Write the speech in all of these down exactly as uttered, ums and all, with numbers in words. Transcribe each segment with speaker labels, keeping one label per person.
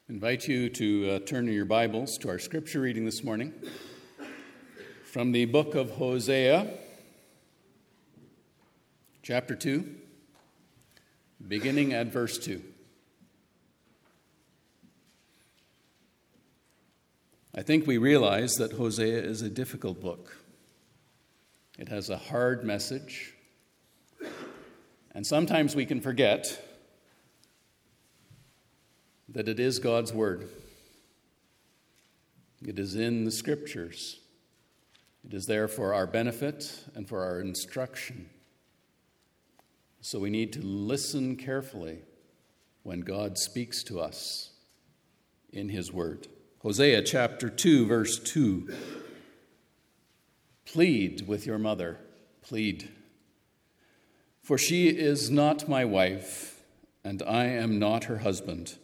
Speaker 1: I invite you to uh, turn in your Bibles to our scripture reading this morning from the book of Hosea, chapter two, beginning at verse two. I think we realize that Hosea is a difficult book. It has a hard message, and sometimes we can forget that it is God's word. It is in the scriptures. It is there for our benefit and for our instruction. So we need to listen carefully when God speaks to us in his word. Hosea chapter two, verse two. Plead with your mother, plead. For she is not my wife, and I am not her husband.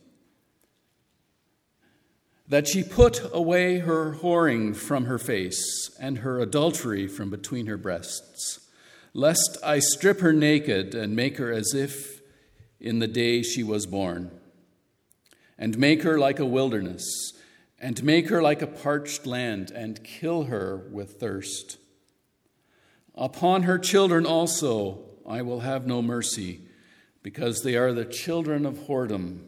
Speaker 1: That she put away her whoring from her face and her adultery from between her breasts, lest I strip her naked and make her as if in the day she was born, and make her like a wilderness, and make her like a parched land, and kill her with thirst. Upon her children also I will have no mercy, because they are the children of whoredom.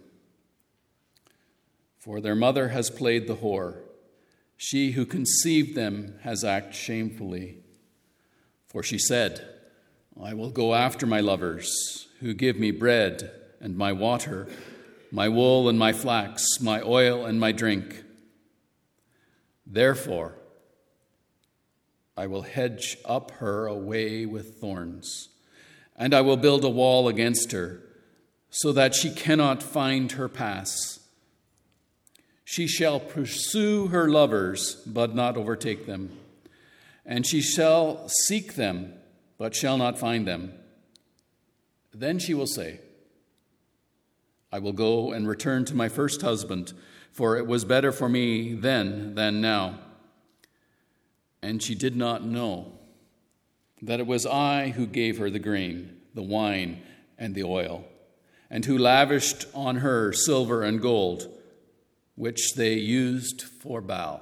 Speaker 1: For their mother has played the whore. She who conceived them has acted shamefully. For she said, I will go after my lovers, who give me bread and my water, my wool and my flax, my oil and my drink. Therefore, I will hedge up her away with thorns, and I will build a wall against her, so that she cannot find her paths. She shall pursue her lovers, but not overtake them. And she shall seek them, but shall not find them. Then she will say, I will go and return to my first husband, for it was better for me then than now. And she did not know that it was I who gave her the grain, the wine, and the oil, and who lavished on her silver and gold, which they used for Baal.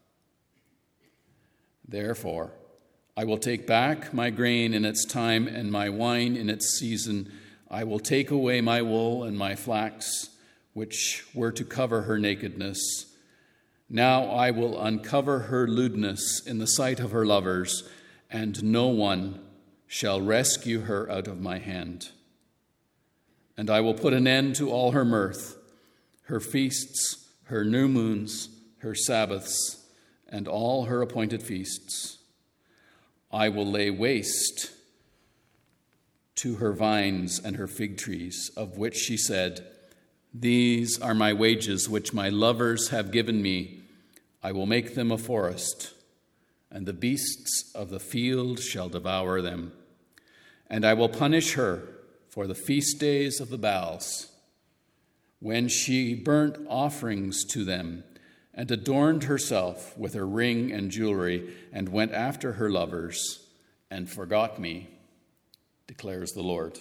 Speaker 1: Therefore, I will take back my grain in its time and my wine in its season. I will take away my wool and my flax, which were to cover her nakedness. Now I will uncover her lewdness in the sight of her lovers, and no one shall rescue her out of my hand. And I will put an end to all her mirth, her feasts, her new moons, her Sabbaths, and all her appointed feasts. I will lay waste to her vines and her fig trees, of which she said, These are my wages which my lovers have given me. I will make them a forest, and the beasts of the field shall devour them. And I will punish her for the feast days of the Baals, when she burnt offerings to them and adorned herself with her ring and jewelry and went after her lovers and forgot me, declares the Lord.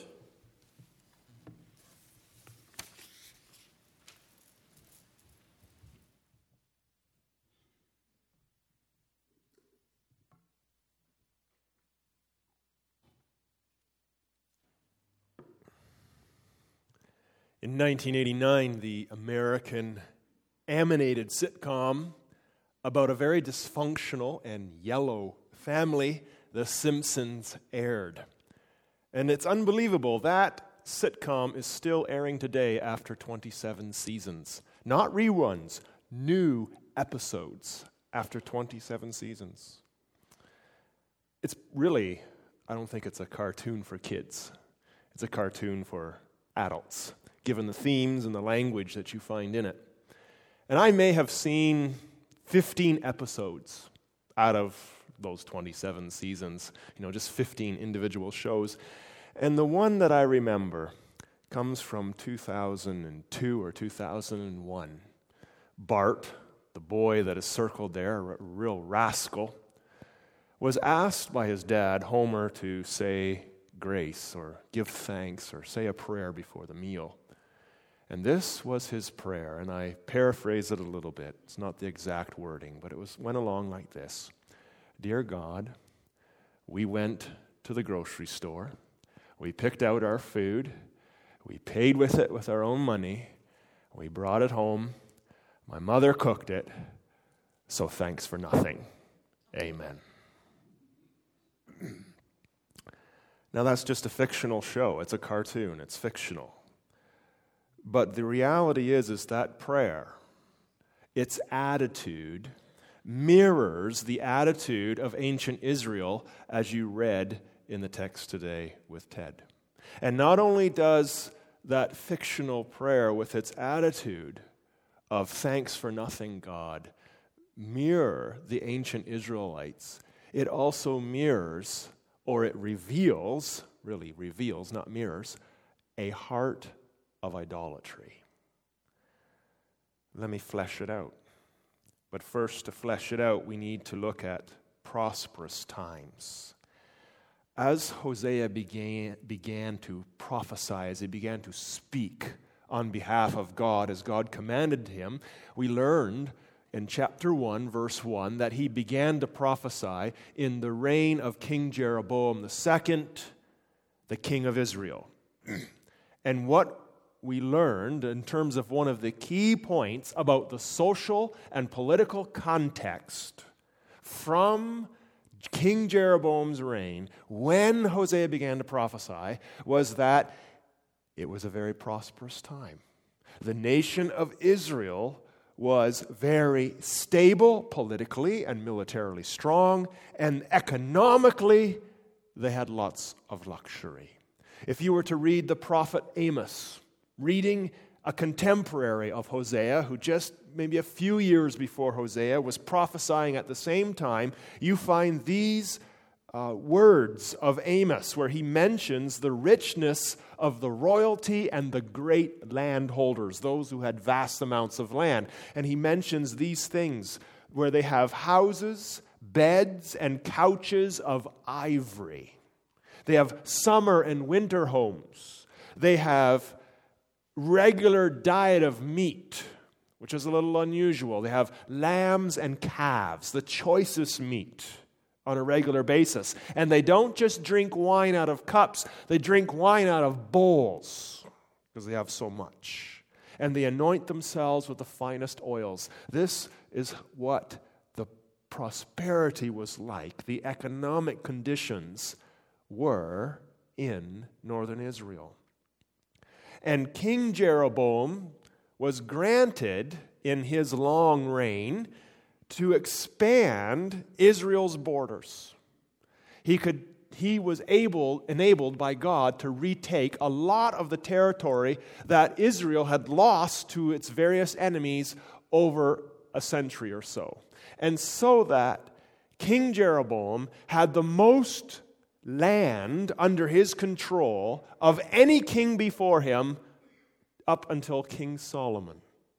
Speaker 2: In nineteen eighty-nine, the American animated sitcom about a very dysfunctional and yellow family, The Simpsons, aired. And it's unbelievable that sitcom is still airing today after twenty-seven seasons. Not reruns, new episodes after twenty-seven seasons. It's really, I don't think it's a cartoon for kids. It's a cartoon for adults, given the themes and the language that you find in it. And I may have seen fifteen episodes out of those twenty-seven seasons, you know, just fifteen individual shows. And the one that I remember comes from two thousand two or two thousand one. Bart, the boy that is circled there, a real rascal, was asked by his dad, Homer, to say grace or give thanks or say a prayer before the meal. And this was his prayer, and I paraphrase it a little bit. It's not the exact wording, but it was went along like this. Dear God, we went to the grocery store. We picked out our food. We paid with it with our own money. We brought it home. My mother cooked it. So thanks for nothing. Amen. Now that's just a fictional show. It's a cartoon. It's fictional. But the reality is, is that prayer, its attitude, mirrors the attitude of ancient Israel as you read in the text today with Ted. And not only does that fictional prayer with its attitude of thanks for nothing, God, mirror the ancient Israelites, it also mirrors, or it reveals, really reveals, not mirrors, a heart of idolatry. Let me flesh it out. But first, to flesh it out, we need to look at prosperous times. As Hosea began, began to prophesy, as he began to speak on behalf of God, as God commanded him, we learned in chapter one, verse one, that he began to prophesy in the reign of King Jeroboam the second, the king of Israel. And what we learned in terms of one of the key points about the social and political context from King Jeroboam's reign, when Hosea began to prophesy, was that it was a very prosperous time. The nation of Israel was very stable politically and militarily strong, and economically they had lots of luxury. If you were to read the prophet Amos, reading a contemporary of Hosea, who just maybe a few years before Hosea was prophesying at the same time, you find these uh, words of Amos where he mentions the richness of the royalty and the great landholders, those who had vast amounts of land. And he mentions these things where they have houses, beds, and couches of ivory. They have summer and winter homes. They have regular diet of meat, which is a little unusual. They have lambs and calves, the choicest meat, on a regular basis. And they don't just drink wine out of cups, they drink wine out of bowls because they have so much. And they anoint themselves with the finest oils. This is what the prosperity was like, the economic conditions were in northern Israel. And King Jeroboam was granted in his long reign to expand Israel's borders. He could he was able enabled by God to retake a lot of the territory that Israel had lost to its various enemies over a century or so. And so that King Jeroboam had the most land under his control of any king before him up until King Solomon.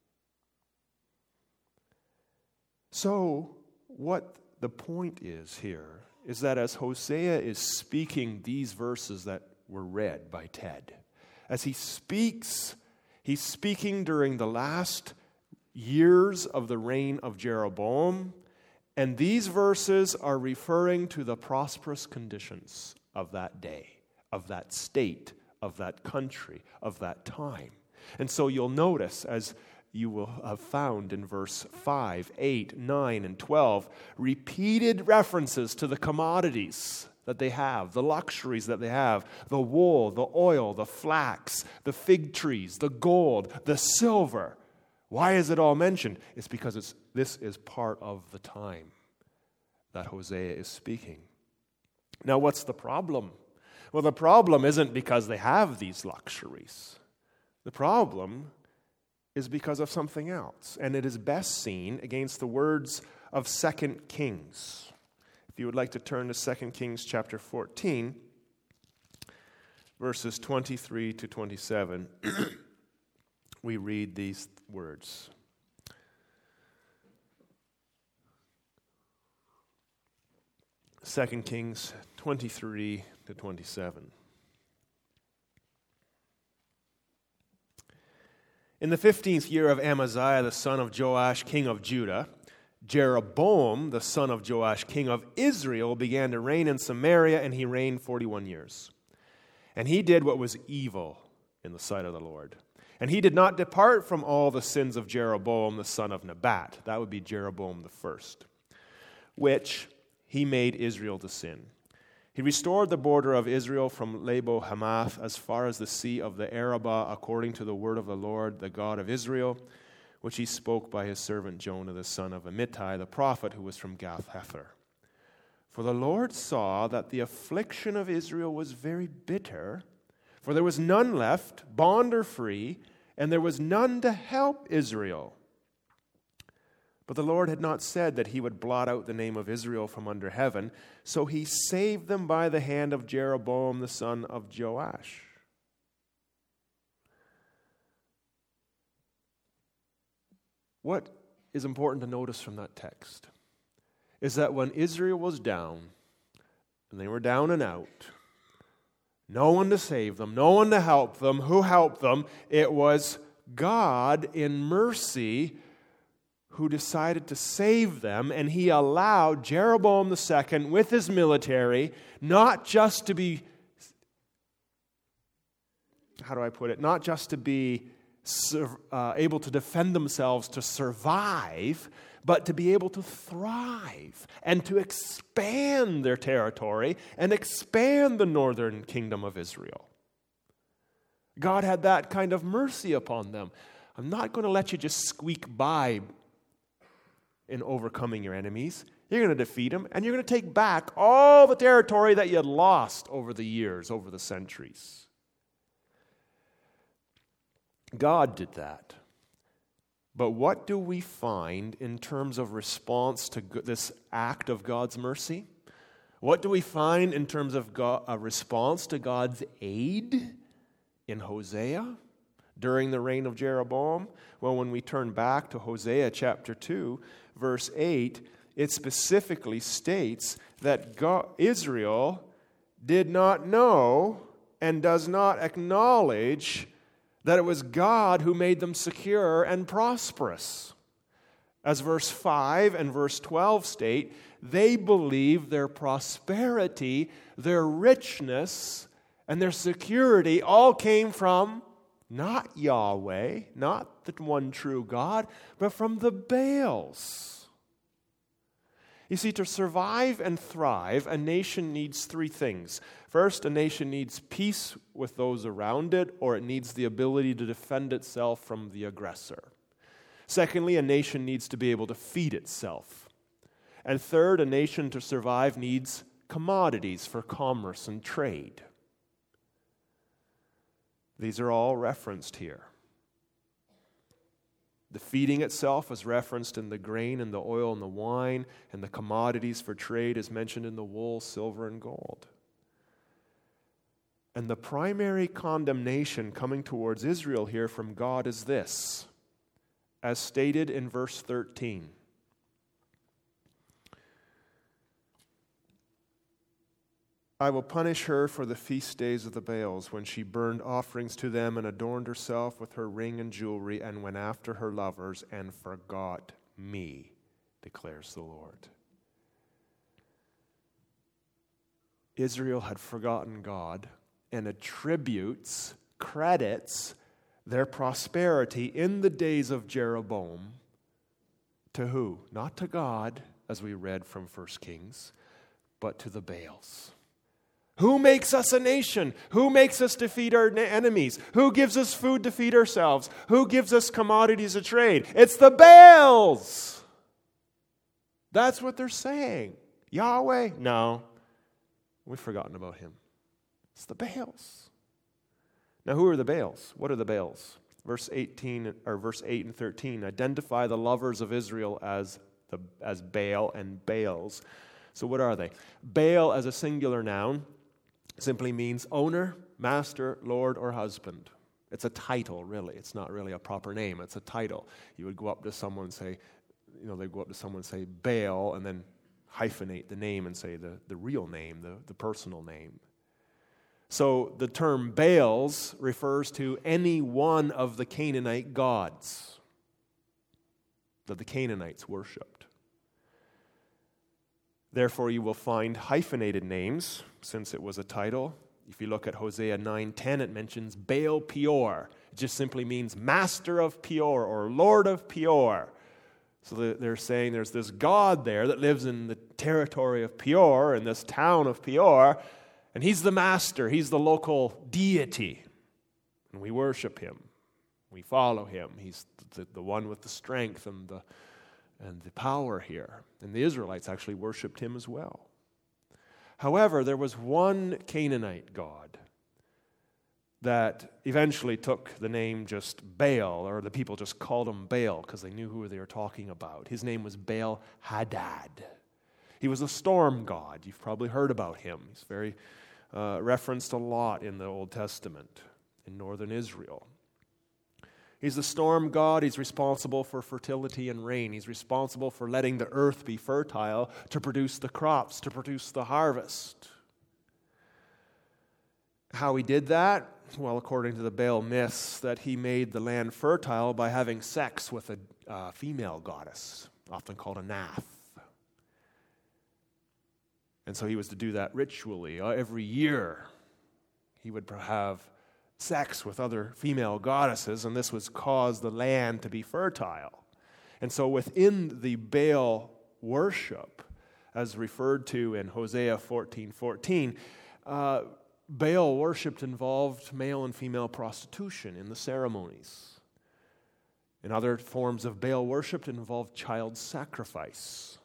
Speaker 2: So, what the point is here is that as Hosea is speaking these verses that were read by Ted, as he speaks, he's speaking during the last years of the reign of Jeroboam. And these verses are referring to the prosperous conditions of that day, of that state, of that country, of that time. And so you'll notice, as you will have found in verse five, eight, nine, and twelve, repeated references to the commodities that they have, the luxuries that they have, the wool, the oil, the flax, the fig trees, the gold, the silver. Why is it all mentioned? It's because it's, this is part of the time that Hosea is speaking. Now, what's the problem? Well, the problem isn't because they have these luxuries. The problem is because of something else, and it is best seen against the words of Second Kings. If you would like to turn to Second Kings chapter fourteen, verses twenty-three to twenty-seven, we read these words. Second Kings twenty-three to twenty-seven. In the fifteenth year of Amaziah, the son of Joash, king of Judah, Jeroboam, the son of Joash, king of Israel, began to reign in Samaria, and he reigned forty-one years. And he did what was evil in the sight of the Lord. And he did not depart from all the sins of Jeroboam, the son of Nebat. That would be Jeroboam the first, which he made Israel to sin. He restored the border of Israel from Labo Hamath as far as the sea of the Arabah, according to the word of the Lord, the God of Israel, which he spoke by his servant Jonah, the son of Amittai, the prophet, who was from Gath-hepher. For the Lord saw that the affliction of Israel was very bitter, for there was none left, bond or free, and there was none to help Israel. But the Lord had not said that he would blot out the name of Israel from under heaven, so he saved them by the hand of Jeroboam, the son of Joash. What is important to notice from that text is that when Israel was down, and they were down and out, no one to save them, no one to help them, who helped them? It was God in mercy who decided to save them, and he allowed Jeroboam the second with his military not just to be, how do I put it, not just to be uh, able to defend themselves, to survive, but to be able to thrive and to expand their territory and expand the northern kingdom of Israel. God had that kind of mercy upon them. I'm not going to let you just squeak by in overcoming your enemies. You're going to defeat them, and you're going to take back all the territory that you had lost over the years, over the centuries. God did that. But what do we find in terms of response to this act of God's mercy? What do we find in terms of God, a response to God's aid in Hosea during the reign of Jeroboam? Well, when we turn back to Hosea chapter two, verse eight, it specifically states that God, Israel did not know and does not acknowledge that it was God who made them secure and prosperous. As verse five and verse twelve state, they believe their prosperity, their richness, and their security all came from not Yahweh, not the one true God, but from the Baals. You see, to survive and thrive, a nation needs three things. First, a nation needs peace with those around it, or it needs the ability to defend itself from the aggressor. Secondly, a nation needs to be able to feed itself. And third, a nation to survive needs commodities for commerce and trade. These are all referenced here. The feeding itself is referenced in the grain and the oil and the wine, and the commodities for trade is mentioned in the wool, silver, and gold. And the primary condemnation coming towards Israel here from God is this, as stated in verse thirteen. I will punish her for the feast days of the Baals, when she burned offerings to them and adorned herself with her ring and jewelry, and went after her lovers and forgot me, declares the Lord. Israel had forgotten God and attributes, credits their prosperity in the days of Jeroboam to who? Not to God, as we read from First Kings, but to the Baals. Who makes us a nation? Who makes us defeat our enemies? Who gives us food to feed ourselves? Who gives us commodities to trade? It's the Baals. That's what they're saying. Yahweh? No. We've forgotten about him. It's the Baals. Now, who are the Baals? What are the Baals? Verse eighteen or verse eight and thirteen identify the lovers of Israel as the as Baal and Baals. So what are they? Baal as a singular noun simply means owner, master, lord, or husband. It's a title, really. It's not really a proper name. It's a title. You would go up to someone and say, you know, they'd go up to someone and say Baal, and then hyphenate the name and say the, the real name, the, the personal name. So the term Baals refers to any one of the Canaanite gods that the Canaanites worshipped. Therefore, you will find hyphenated names, since it was a title. If you look at Hosea nine ten, it mentions Baal Peor. It just simply means master of Peor or lord of Peor. So they're saying there's this god there that lives in the territory of Peor, in this town of Peor, and he's the master, he's the local deity. And we worship him. We follow him. He's the, the one with the strength and the, and the power here. And the Israelites actually worshipped him as well. However, there was one Canaanite god that eventually took the name just Baal, or the people just called him Baal because they knew who they were talking about. His name was Baal Hadad. He was a storm god. You've probably heard about him. He's very uh, referenced a lot in the Old Testament in northern Israel. He's the storm god. He's responsible for fertility and rain. He's responsible for letting the earth be fertile to produce the crops, to produce the harvest. How he did that? Well, according to the Baal myths, that he made the land fertile by having sex with a uh, female goddess, often called a Nath. And so he was to do that ritually. Uh, every year, he would have sex with other female goddesses, and this would cause the land to be fertile. And so within the Baal worship, as referred to in Hosea fourteen fourteen, uh, Baal worship involved male and female prostitution in the ceremonies. And other forms of Baal worship involved child sacrifice.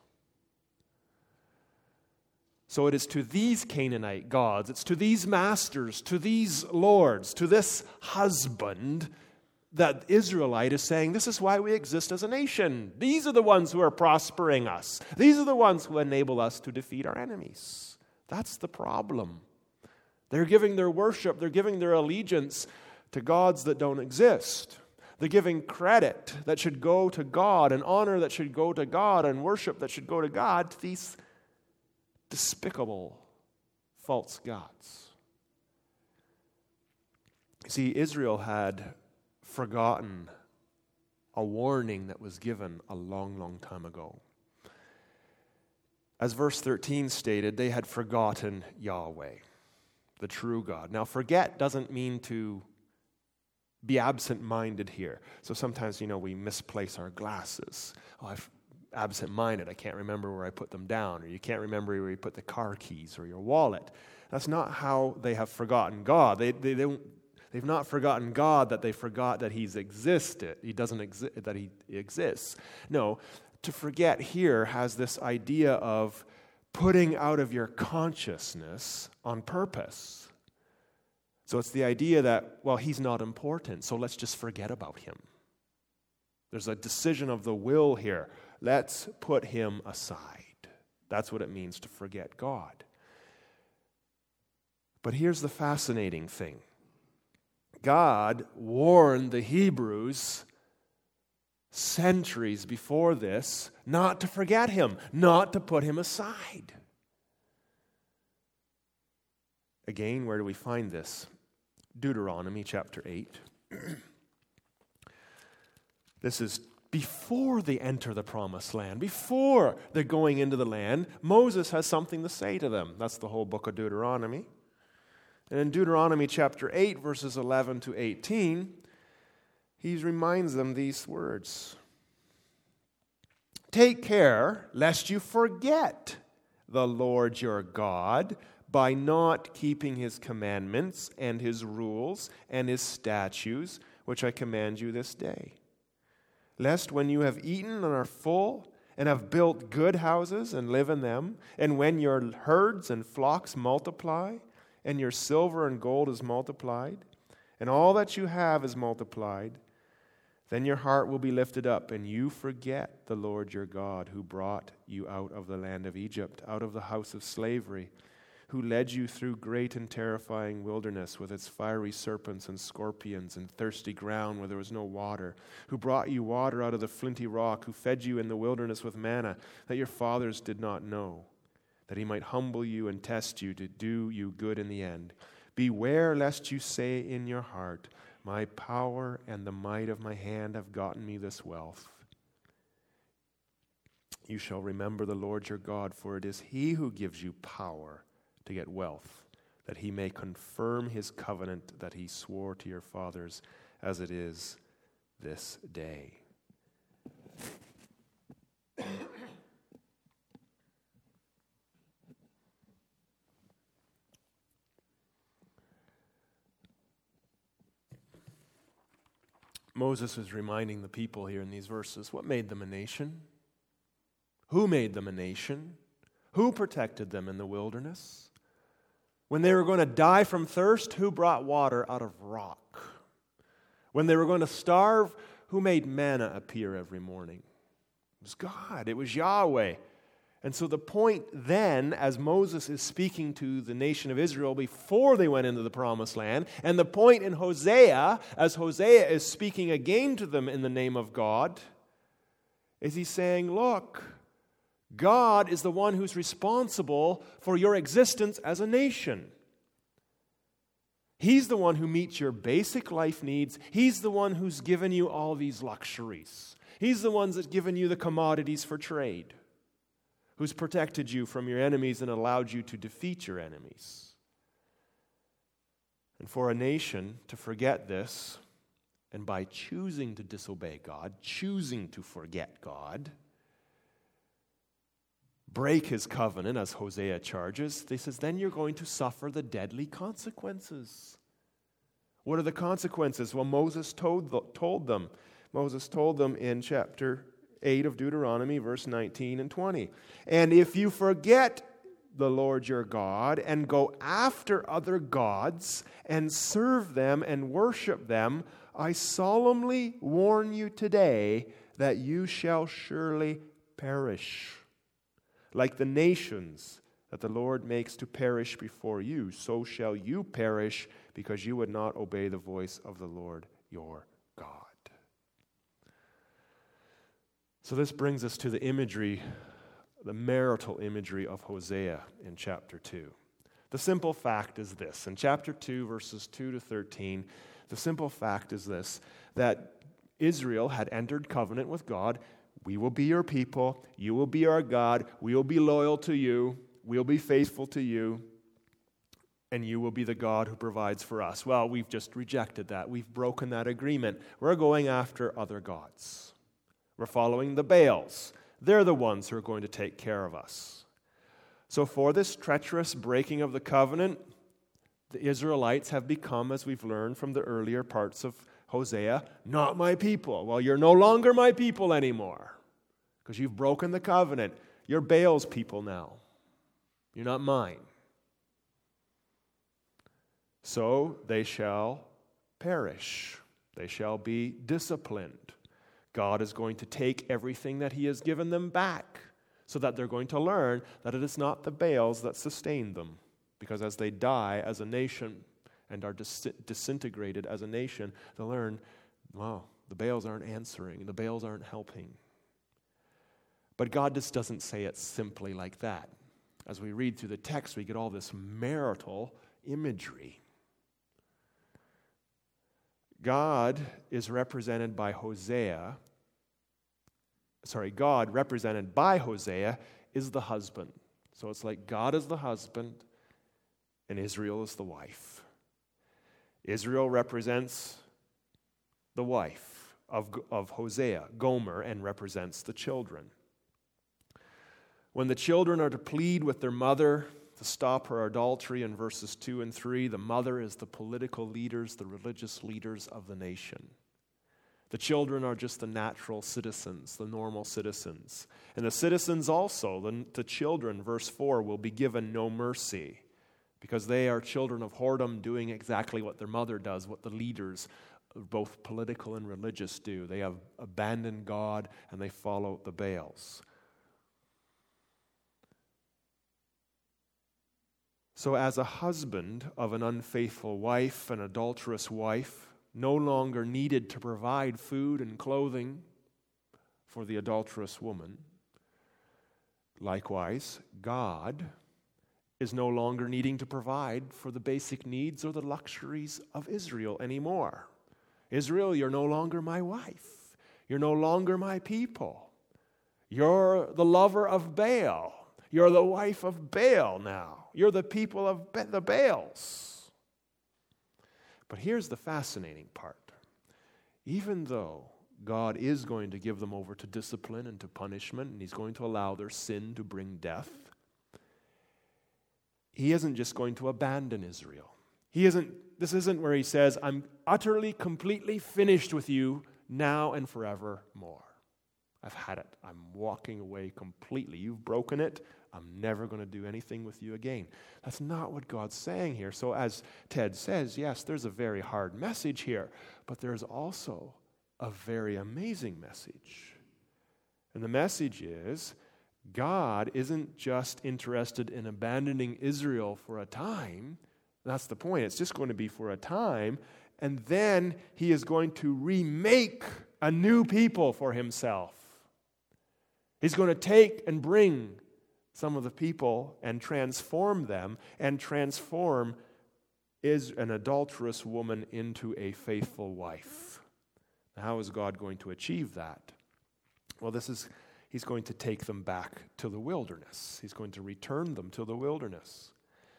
Speaker 2: So it is to these Canaanite gods, it's to these masters, to these lords, to this husband that Israelite is saying, this is why we exist as a nation. These are the ones who are prospering us. These are the ones who enable us to defeat our enemies. That's the problem. They're giving their worship, they're giving their allegiance to gods that don't exist. They're giving credit that should go to God, and honor that should go to God, and worship that should go to God, to these despicable false gods. See, Israel had forgotten a warning that was given a long, long time ago. As verse thirteen stated, they had forgotten Yahweh, the true God. Now, forget doesn't mean to be absent-minded here. So sometimes, you know, we misplace our glasses. Oh, I've absent-minded. I can't remember where I put them down, or you can't remember where you put the car keys or your wallet. That's not how they have forgotten God. They, they, they don't, they've not forgotten God that they forgot that He's existed. He doesn't exist, that He exists. No, to forget here has this idea of putting out of your consciousness on purpose. So it's the idea that, well, He's not important, so let's just forget about Him. There's a decision of the will here. Let's put Him aside. That's what it means to forget God. But here's the fascinating thing. God warned the Hebrews centuries before this not to forget Him, not to put Him aside. Again, where do we find this? Deuteronomy chapter eight. This is before they enter the promised land, before they're going into the land. Moses has something to say to them. That's the whole book of Deuteronomy. And in Deuteronomy chapter eight, verses eleven to eighteen, he reminds them these words. Take care lest you forget the Lord your God by not keeping His commandments and His rules and His statutes, which I command you this day. Lest when you have eaten and are full, and have built good houses and live in them, and when your herds and flocks multiply, and your silver and gold is multiplied, and all that you have is multiplied, then your heart will be lifted up, and you forget the Lord your God, who brought you out of the land of Egypt, out of the house of slavery, who led you through great and terrifying wilderness with its fiery serpents and scorpions and thirsty ground where there was no water, who brought you water out of the flinty rock, who fed you in the wilderness with manna that your fathers did not know, that He might humble you and test you to do you good in the end. Beware lest you say in your heart, my power and the might of my hand have gotten me this wealth. You shall remember the Lord your God, for it is he who gives you power to get wealth, that he may confirm his covenant that he swore to your fathers, as it is this day. Moses is reminding the people here in these verses, what made them a nation? Who made them a nation? Who protected them in the wilderness? When they were going to die from thirst, who brought water out of rock? When they were going to starve, who made manna appear every morning? It was God. It was Yahweh. And so the point then, as Moses is speaking to the nation of Israel before they went into the promised land, and the point in Hosea, as Hosea is speaking again to them in the name of God, is he's saying, look, God is the one who's responsible for your existence as a nation. He's the one who meets your basic life needs. He's the one who's given you all these luxuries. He's the one that's given you the commodities for trade, who's protected you from your enemies and allowed you to defeat your enemies. And for a nation to forget this, and by choosing to disobey God, choosing to forget God, break his covenant, as Hosea charges, he says, then you're going to suffer the deadly consequences. What are the consequences? Well, Moses told, told them. Moses told them in chapter eight of Deuteronomy, verse nineteen and twenty. And if you forget the Lord your God and go after other gods and serve them and worship them, I solemnly warn you today that you shall surely perish. Like the nations that the Lord makes to perish before you, so shall you perish, because you would not obey the voice of the Lord your God. So this brings us to the imagery, the marital imagery of Hosea in chapter two. The simple fact is this. In chapter two, verses two to thirteen, the simple fact is this, that Israel had entered covenant with God. We will be your people. You will be our God. We will be loyal to you. We'll be faithful to you. And you will be the God who provides for us. Well, we've just rejected that. We've broken that agreement. We're going after other gods. We're following the Baals. They're the ones who are going to take care of us. So for this treacherous breaking of the covenant, the Israelites have become, as we've learned from the earlier parts of Hosea, not my people. Well, you're no longer my people anymore because you've broken the covenant. You're Baal's people now. You're not mine. So they shall perish. They shall be disciplined. God is going to take everything that he has given them back so that they're going to learn that it is not the Baals that sustain them. Because as they die as a nation and are dis- disintegrated as a nation, they'll learn, wow, the Baals aren't answering. The Baals aren't helping. But God just doesn't say it simply like that. As we read through the text, we get all this marital imagery. God is represented by Hosea. Sorry, God represented by Hosea is the husband. So it's like God is the husband and Israel is the wife. Israel represents the wife of, of Hosea, Gomer, and represents the children. When the children are to plead with their mother to stop her adultery in verses two and three, the mother is the political leaders, the religious leaders of the nation. The children are just the natural citizens, the normal citizens. And the citizens also, the, the children, verse four, will be given no mercy because they are children of whoredom doing exactly what their mother does, what the leaders, both political and religious, do. They have abandoned God and they follow the Baals. So as a husband of an unfaithful wife, an adulterous wife, no longer needed to provide food and clothing for the adulterous woman, likewise, God is no longer needing to provide for the basic needs or the luxuries of Israel anymore. Israel, you're no longer my wife. You're no longer my people. You're the lover of Baal. You're the wife of Baal now. You're the people of Ba- the Baals. But here's the fascinating part. Even though God is going to give them over to discipline and to punishment, and He's going to allow their sin to bring death, He isn't just going to abandon Israel. He isn't. This isn't where He says, I'm utterly, completely finished with you now and forevermore. I've had it. I'm walking away completely. You've broken it. I'm never going to do anything with you again. That's not what God's saying here. So as Ted says, yes, there's a very hard message here, but there's also a very amazing message. And the message is, God isn't just interested in abandoning Israel for a time. That's the point. It's just going to be for a time. And then He is going to remake a new people for Himself. He's going to take and bring some of the people and transform them and transform is an adulterous woman into a faithful wife. How is God going to achieve that? Well, this is, He's going to take them back to the wilderness. He's going to return them to the wilderness.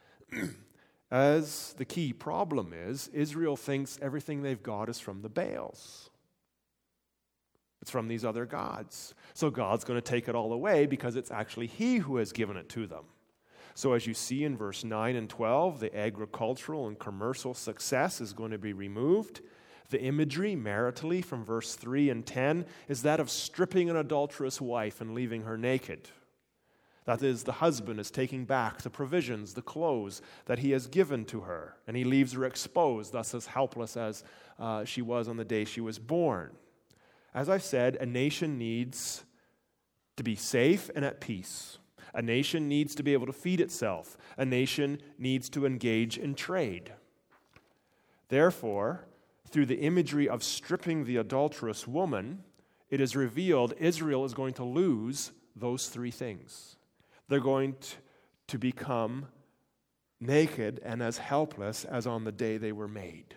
Speaker 2: As the key problem is, Israel thinks everything they've got is from the Baals. It's from these other gods. So God's going to take it all away because it's actually He who has given it to them. So as you see in verse nine and twelve, the agricultural and commercial success is going to be removed. The imagery, maritally, from verse three and ten, is that of stripping an adulterous wife and leaving her naked. That is, the husband is taking back the provisions, the clothes that he has given to her, and he leaves her exposed, thus as helpless as uh, she was on the day she was born. As I've said, a nation needs to be safe and at peace. A nation needs to be able to feed itself. A nation needs to engage in trade. Therefore, through the imagery of stripping the adulterous woman, it is revealed Israel is going to lose those three things. They're going to, to become naked and as helpless as on the day they were made.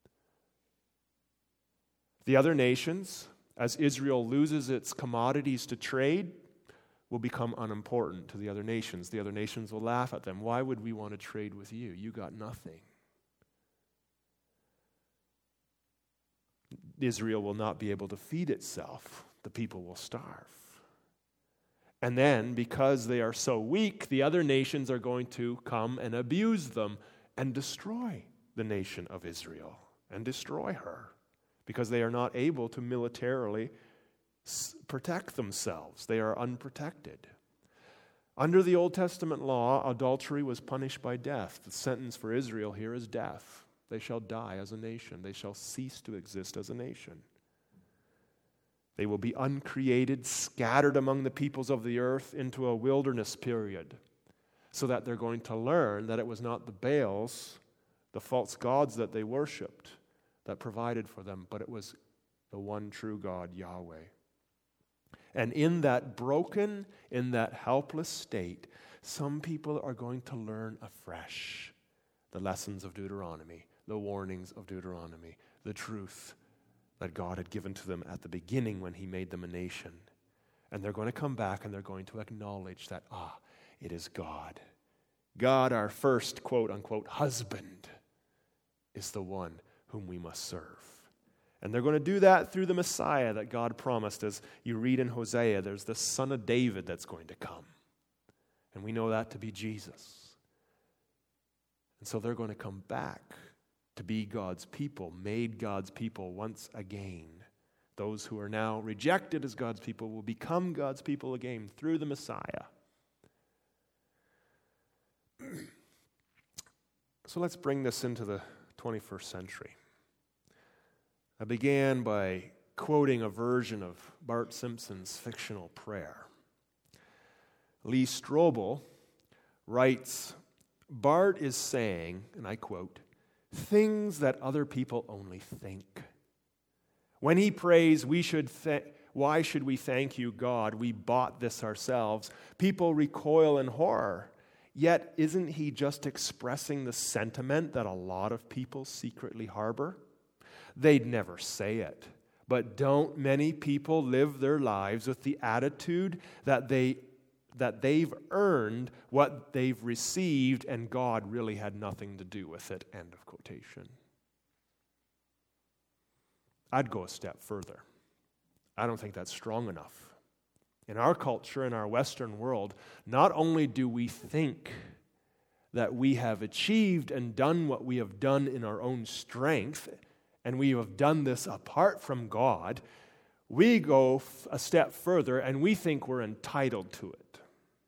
Speaker 2: The other nations, as Israel loses its commodities to trade, will become unimportant to the other nations. The other nations will laugh at them. Why would we want to trade with you? You got nothing. Israel will not be able to feed itself. The people will starve. And then, because they are so weak, the other nations are going to come and abuse them and destroy the nation of Israel and destroy her because they are not able to militarily protect themselves. They are unprotected. Under the Old Testament law, adultery was punished by death. The sentence for Israel here is death. They shall die as a nation. They shall cease to exist as a nation. They will be uncreated, scattered among the peoples of the earth into a wilderness period, so that they're going to learn that it was not the Baals, the false gods that they worshipped, that provided for them, but it was the one true God, Yahweh. And in that broken, in that helpless state, some people are going to learn afresh the lessons of Deuteronomy, the warnings of Deuteronomy, the truth that God had given to them at the beginning when He made them a nation. And they're going to come back and they're going to acknowledge that, ah, it is God. God, our first, quote unquote, husband, is the one whom we must serve. And they're going to do that through the Messiah that God promised. As you read in Hosea, there's the son of David that's going to come. And we know that to be Jesus. And so they're going to come back to be God's people, made God's people once again. Those who are now rejected as God's people will become God's people again through the Messiah. So let's bring this into the twenty-first century. I began by quoting a version of Bart Simpson's fictional prayer. Lee Strobel writes, Bart is saying, and I quote, things that other people only think. When he prays, we should th- why should we thank you, God? We bought this ourselves. People recoil in horror. Yet, isn't he just expressing the sentiment that a lot of people secretly harbor? They'd never say it, but don't many people live their lives with the attitude that they that they've earned what they've received and God really had nothing to do with it? End of quotation. I'd go a step further. I don't think that's strong enough. In our culture, in our Western world, not only do we think that we have achieved and done what we have done in our own strength, and we have done this apart from God, we go a step further and we think we're entitled to it.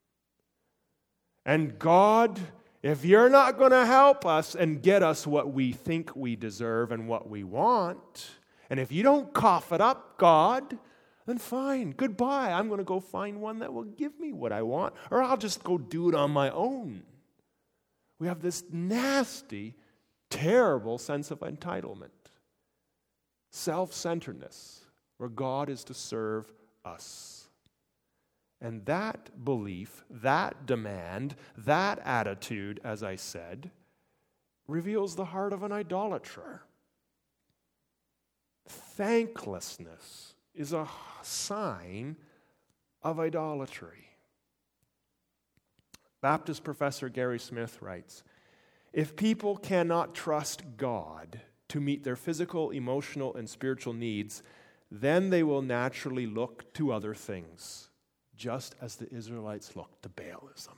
Speaker 2: And God, if you're not going to help us and get us what we think we deserve and what we want, and if you don't cough it up, God, then fine, goodbye. I'm going to go find one that will give me what I want, or I'll just go do it on my own. We have this nasty, terrible sense of entitlement, self-centeredness, where God is to serve us. And that belief, that demand, that attitude, as I said, reveals the heart of an idolater. Thanklessness is a sign of idolatry. Baptist professor Gary Smith writes, "If people cannot trust God to meet their physical, emotional, and spiritual needs, then they will naturally look to other things, just as the Israelites looked to Baalism."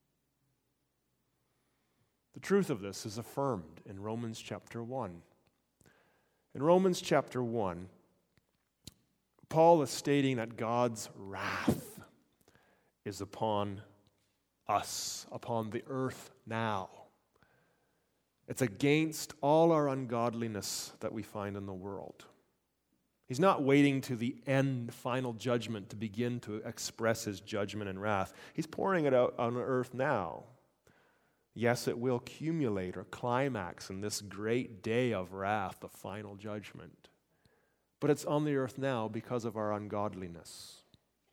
Speaker 2: The truth of this is affirmed in Romans chapter one. In Romans chapter one, Paul is stating that God's wrath is upon us, upon the earth now. It's against all our ungodliness that we find in the world. He's not waiting to the end, final judgment to begin to express his judgment and wrath. He's pouring it out on earth now. Yes, it will accumulate or climax in this great day of wrath, the final judgment. But it's on the earth now because of our ungodliness.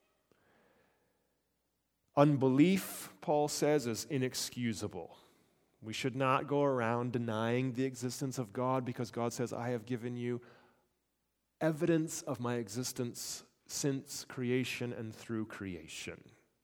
Speaker 2: Unbelief, Paul says, is inexcusable. We should not go around denying the existence of God because God says, I have given you evidence of my existence since creation and through creation.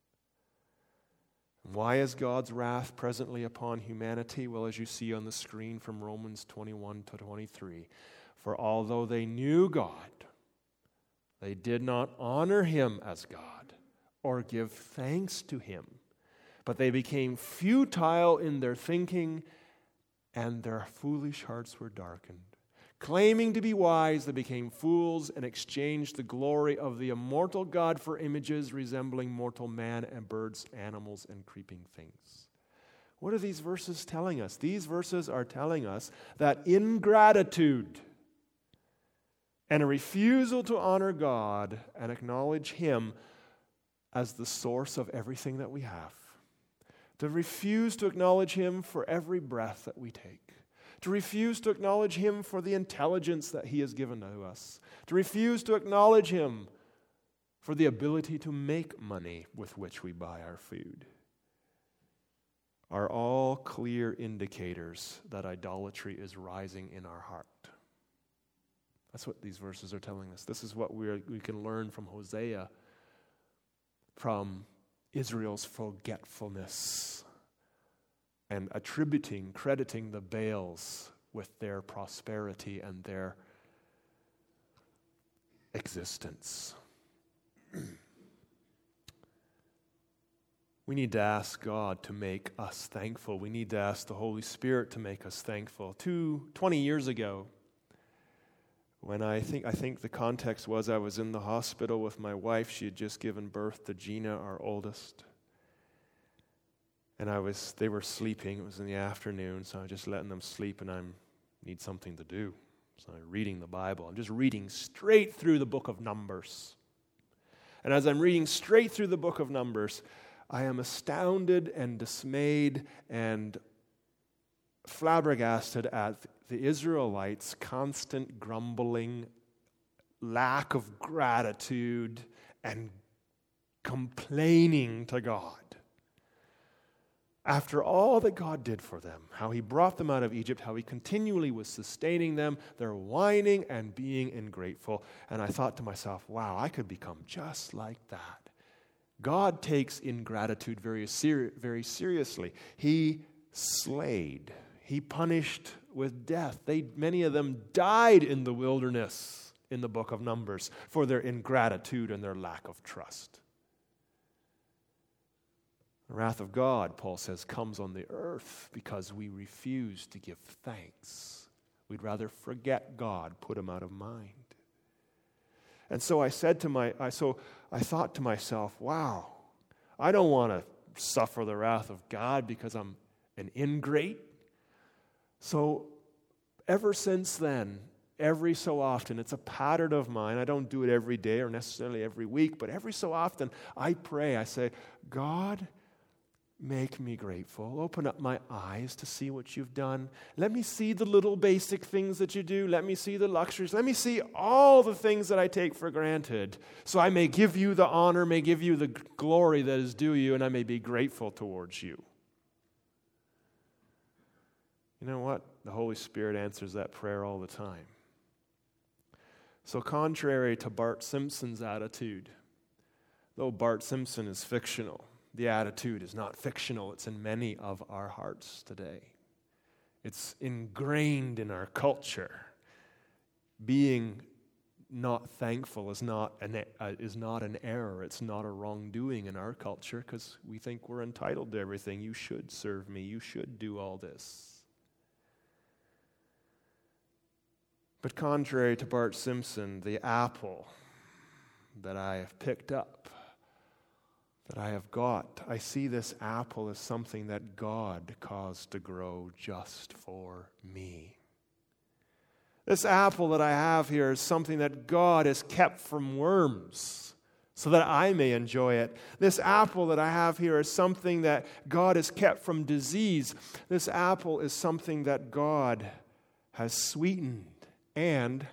Speaker 2: Why is God's wrath presently upon humanity? Well, as you see on the screen from Romans twenty-one to twenty-three, for although they knew God, they did not honor him as God or give thanks to him, but they became futile in their thinking, and their foolish hearts were darkened. Claiming to be wise, they became fools and exchanged the glory of the immortal God for images resembling mortal man and birds, animals, and creeping things. What are these verses telling us? These verses are telling us that ingratitude and a refusal to honor God and acknowledge him as the source of everything that we have, to refuse to acknowledge him for every breath that we take, to refuse to acknowledge him for the intelligence that he has given to us, to refuse to acknowledge him for the ability to make money with which we buy our food, are all clear indicators that idolatry is rising in our heart. That's what these verses are telling us. This is what we we can learn from Hosea, from Israel's forgetfulness, and attributing, crediting the Baals with their prosperity and their existence. We need to ask God to make us thankful. We need to ask the Holy Spirit to make us thankful. Two, twenty years ago, when I think I think the context was I was in the hospital with my wife. She had just given birth to Gina, our oldest. And I was they were sleeping. It was in the afternoon, so I was just letting them sleep, and I need something to do. So I'm reading the Bible. I'm just reading straight through the book of Numbers. And as I'm reading straight through the book of Numbers, I am astounded and dismayed and flabbergasted at the Israelites' constant grumbling, lack of gratitude, and complaining to God. After all that God did for them, how he brought them out of Egypt, how he continually was sustaining them, they're whining and being ungrateful. And I thought to myself, wow, I could become just like that. God takes ingratitude very, seri- very seriously. He slayed. He punished with death. They, many of them died in the wilderness in the book of Numbers for their ingratitude and their lack of trust. The wrath of God, Paul says, comes on the earth because we refuse to give thanks. We'd rather forget God, put him out of mind. And so I said to my, I so I thought to myself, wow, I don't want to suffer the wrath of God because I'm an ingrate. So ever since then, every so often, it's a pattern of mine. I don't do it every day or necessarily every week, but every so often I pray. I say, God, make me grateful. Open up my eyes to see what you've done. Let me see the little basic things that you do. Let me see the luxuries. Let me see all the things that I take for granted, so I may give you the honor, may give you the glory that is due you, and I may be grateful towards you. You know what? The Holy Spirit answers that prayer all the time. So contrary to Bart Simpson's attitude, though Bart Simpson is fictional, the attitude is not fictional. It's in many of our hearts today. It's ingrained in our culture. Being not thankful is not an, uh, is not an error. It's not a wrongdoing in our culture because we think we're entitled to everything. You should serve me. You should do all this. But contrary to Bart Simpson, the apple that I have picked up, that I have got, I see this apple as something that God caused to grow just for me. This apple that I have here is something that God has kept from worms so that I may enjoy it. This apple that I have here is something that God has kept from disease. This apple is something that God has sweetened and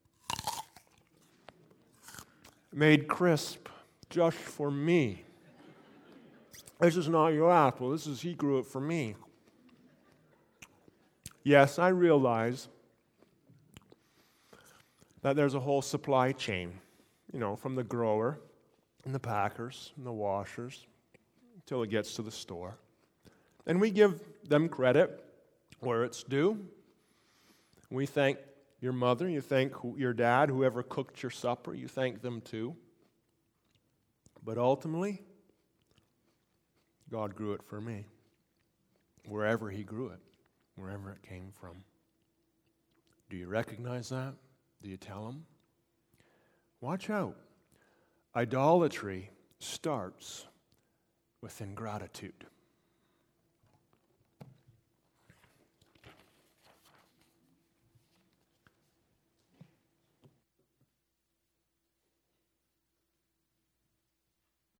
Speaker 2: made crisp just for me. This is not your apple. This is, he grew it for me. Yes, I realize that there's a whole supply chain, you know, from the grower and the packers and the washers until it gets to the store. And we give them credit where it's due. We thank your mother, you thank your dad, whoever cooked your supper, you thank them too. But ultimately, God grew it for me, wherever he grew it, wherever it came from. Do you recognize that? Do you tell him? Watch out. Idolatry starts with ingratitude.